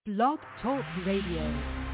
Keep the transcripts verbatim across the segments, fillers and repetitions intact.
Blog Talk Radio.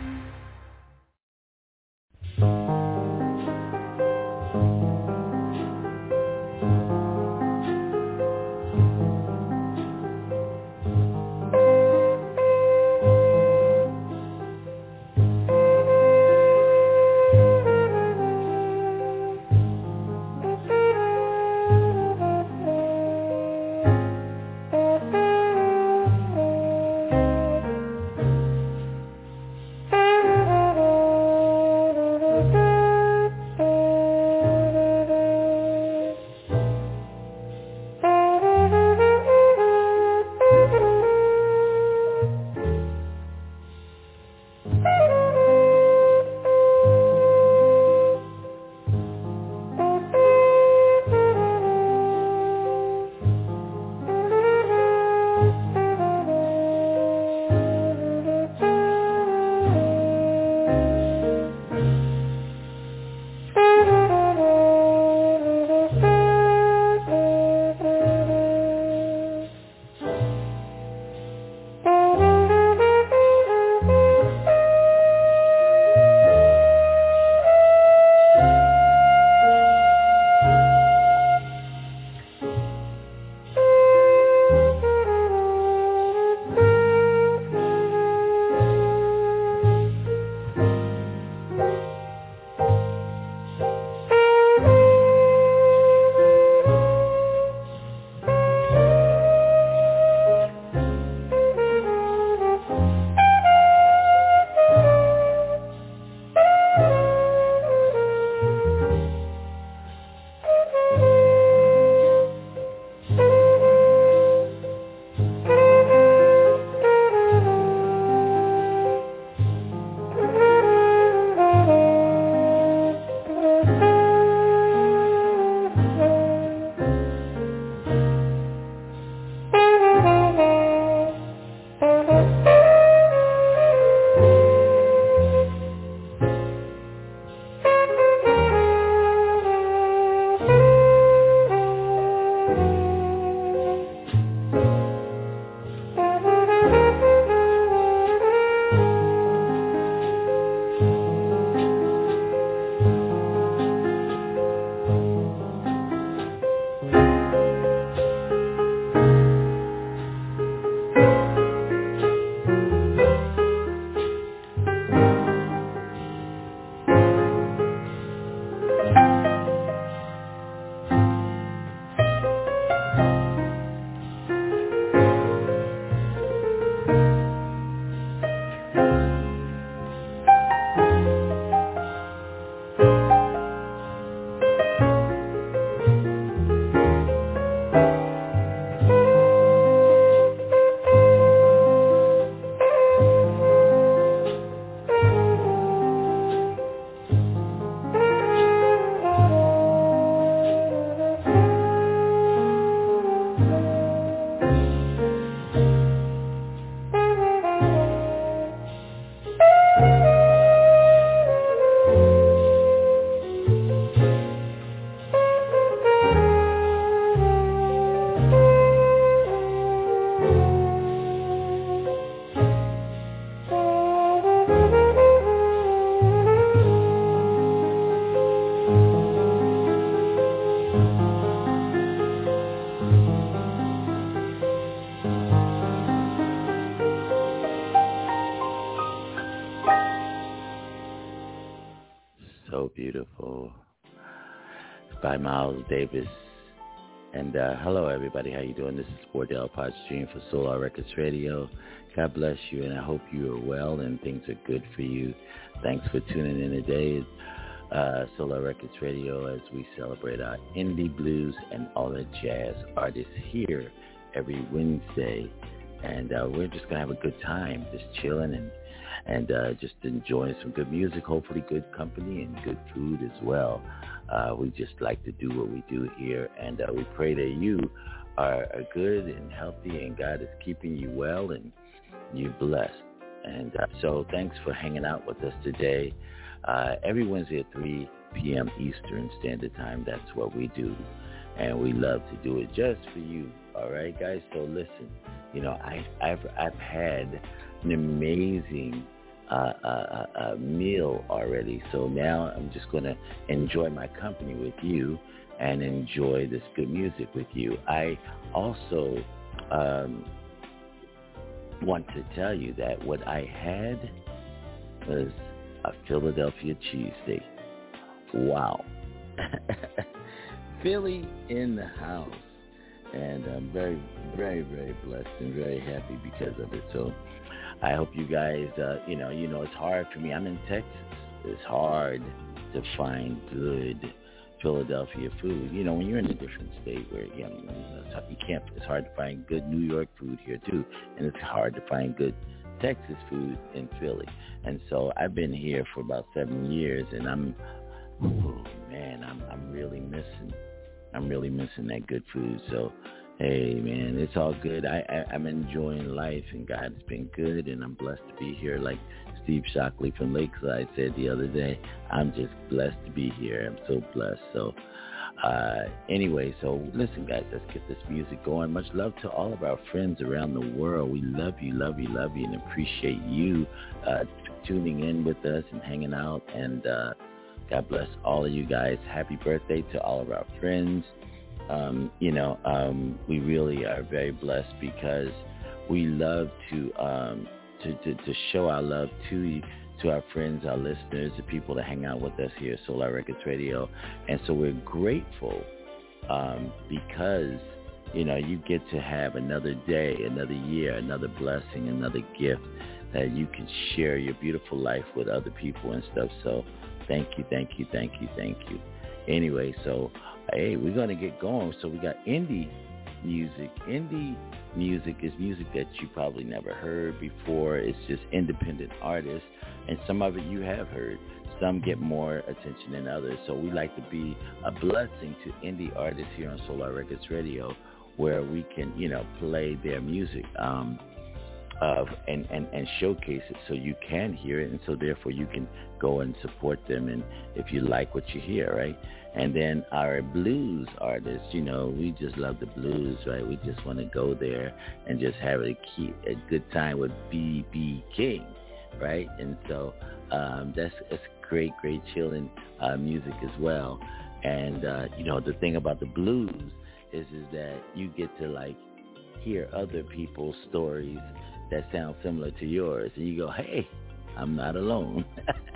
So beautiful. It's by Miles Davis. And uh, hello, everybody. How you doing? This is Wardell Podstream for Solar Records Radio. God bless you, and I hope you are well and things are good for you. Thanks for tuning in today. Uh, Solar Records Radio, as we celebrate our indie blues and all the jazz artists here every Wednesday. And uh, we're just going to have a good time, just chilling and and uh, just enjoying some good music, hopefully good company and good food as well. Uh, we just like to do what we do here, and uh, we pray that you are, are good and healthy, and God is keeping you well and you're blessed. And uh, so thanks for hanging out with us today. Uh, every Wednesday at three p.m. Eastern Standard Time, that's what we do. And we love to do it just for you. All right, guys? So listen, you know, I, I've, I've had an amazing uh, uh, uh, meal already. So now I'm just going to enjoy my company with you and enjoy this good music with you. I also um, want to tell you that what I had was a Philadelphia cheesesteak. Wow. Philly in the house. And I'm very, very, very blessed and very happy because of it. So I hope you guys, uh, you know, you know, it's hard for me. I'm in Texas. It's hard to find good Philadelphia food. You know, when you're in a different state where, you know, you can't, it's hard to find good New York food here too. And it's hard to find good Texas food in Philly. And so I've been here for about seven years and I'm, oh man, I'm, I'm really missing I'm really missing that good food. So, hey, man, it's all good. I, I, I'm enjoying life, and God has been good, and I'm blessed to be here. Like Steve Shockley from Lakeside said the other day, I'm just blessed to be here. I'm so blessed. So, uh, anyway, so listen, guys, let's get this music going. Much love to all of our friends around the world. We love you, love you, love you, and appreciate you uh, tuning in with us and hanging out, and uh God bless all of you guys. Happy birthday to all of our friends. Um, you know, um, we really are very blessed because we love to, um, to, to, to show our love to to our friends, our listeners, the people that hang out with us here at Solar Records Radio. And so we're grateful um, because, you know, you get to have another day, another year, another blessing, another gift that you can share your beautiful life with other people and stuff. So Thank you, thank you, thank you, thank you. Anyway, so, hey, we're going to get going. So we got indie music. Indie music is music that you probably never heard before. It's just independent artists, and some of it you have heard. Some get more attention than others. So we like to be a blessing to indie artists here on Solar Records Radio, where we can, you know, play their music. Um, Of and, and, and showcase it so you can hear it, and so therefore you can go and support them, and if you like what you hear, right? And then our blues artists, you know, we just love the blues, right? We just want to go there and just have a, key, a good time with B B King, right? And so um, that's, that's great, great chilling uh, music as well. And, uh, you know, the thing about the blues is, is that you get to, like, hear other people's stories that sound similar to yours, and you go, hey, I'm not alone.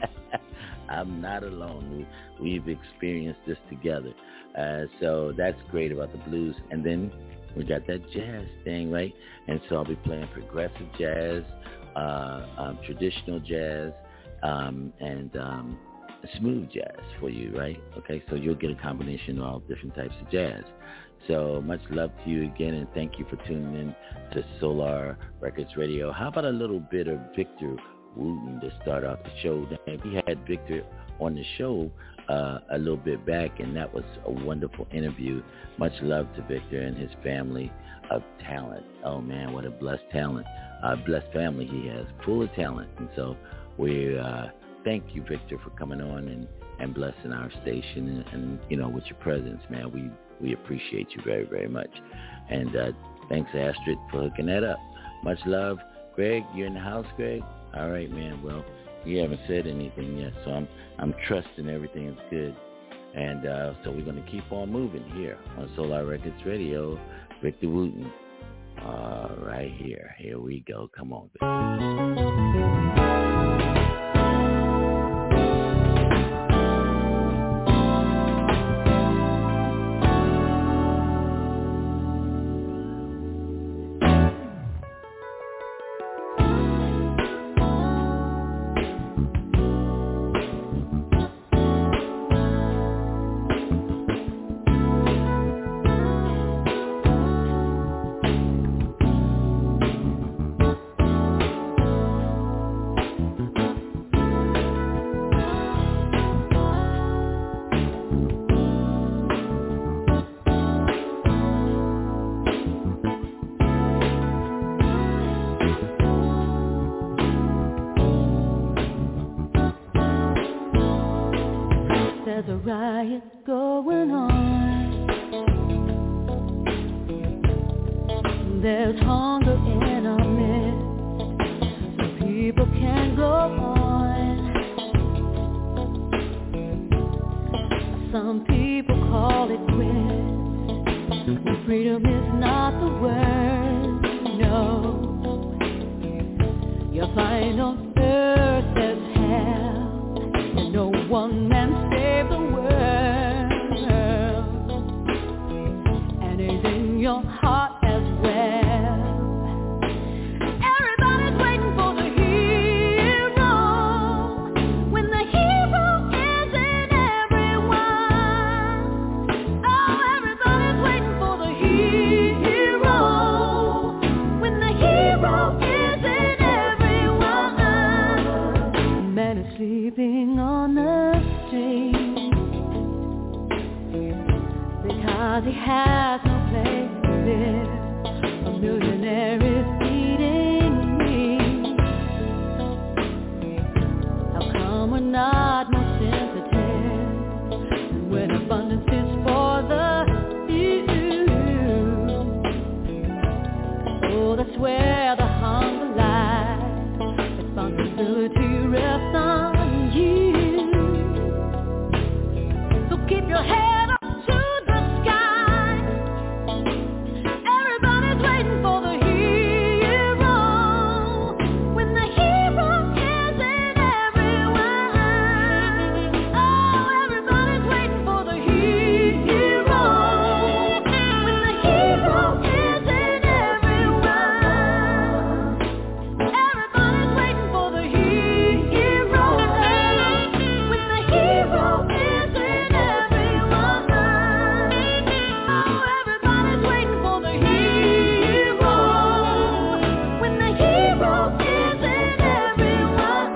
I'm not alone. We, we've experienced this together. Uh, so that's great about the blues. And then we got that jazz thing, right? And so I'll be playing progressive jazz, uh, um, traditional jazz, um, and um, smooth jazz for you, right? Okay, so you'll get a combination of all different types of jazz. So much love to you again, and thank you for tuning in to Solar Records Radio. How about a little bit of Victor Wooten to start off the show? We had Victor on the show uh, a little bit back, and that was a wonderful interview. Much love to Victor and his family of talent. Oh, man, what a blessed talent. Uh, blessed family he has, full of talent. And so we uh, thank you, Victor, for coming on and, and blessing our station and, and, you know, with your presence, man. We We appreciate you very, very much. And uh, thanks, Astrid, for hooking that up. Much love. Greg, you're in the house, Greg? All right, man. Well, you haven't said anything yet, so I'm I'm trusting everything is good. And uh, so we're going to keep on moving here on Solar Records Radio. Victor Wooten. All right, here. Here we go. Come on, Victor. riot going on. There's hunger in our midst, some people call it quits, when freedom is not the word, no. You'll find on earth there's hell, and no one man saved the world. And it's in your heart as well. Everybody's waiting for the hero, when the hero is in everyone. Oh, everybody's waiting for the hero, when the hero is in everyone. Man is sleeping on the street because he has no place to live. A millionaire is eating me. How come we're not more sensitive when abundance is for the few? Oh, that's where the hunger lies. Responsibility rests on you. So keep your head up to the sky. Everybody's waiting for the hero, when the hero is in everyone. Oh, everybody's waiting for the hero, when the hero is in everyone. Everybody's waiting for the hero, when the hero is in everyone. Oh, everybody's waiting for the hero, when the hero is in everyone.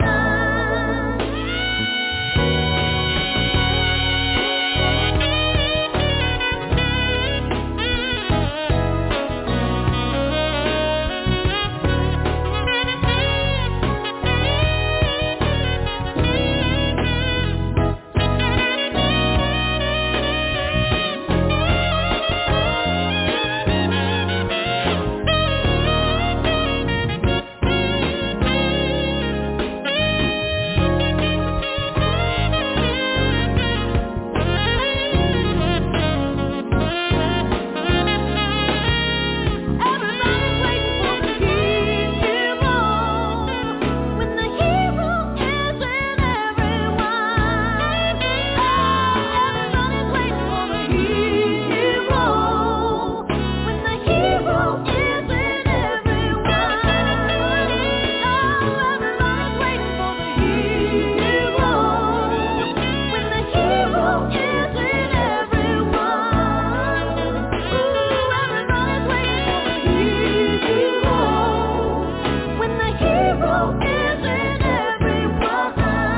Everybody's waiting for the hero, when the hero is in everyone. Oh, everybody's waiting for the hero, when the hero is in everyone. Oh, everybody's waiting for the hero, when the hero is in everyone. Ooh, everybody's waiting for the hero, when the hero is in everyone.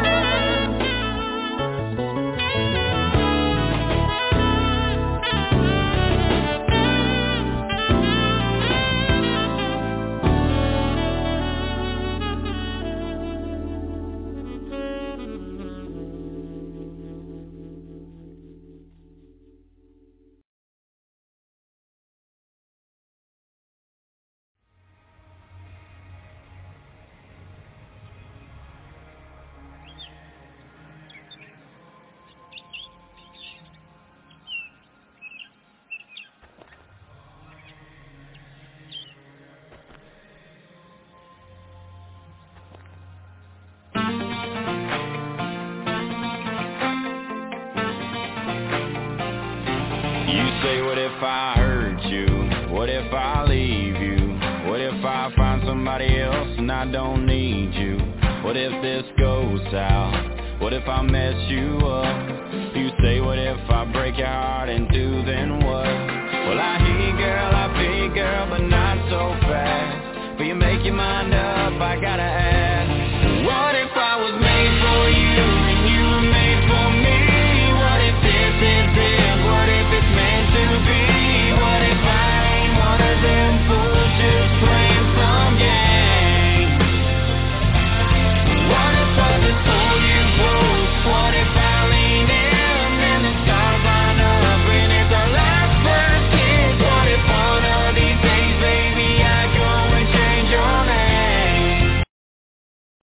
You say, what if I hurt you? What if I leave you? What if I find somebody else and I don't need you? What if this goes south? What if I mess you up? You say, what if I break your heart in two, then what? Well, I hear you, girl, I feel you, girl, but not so fast. Will you make your mind up? I gotta ask.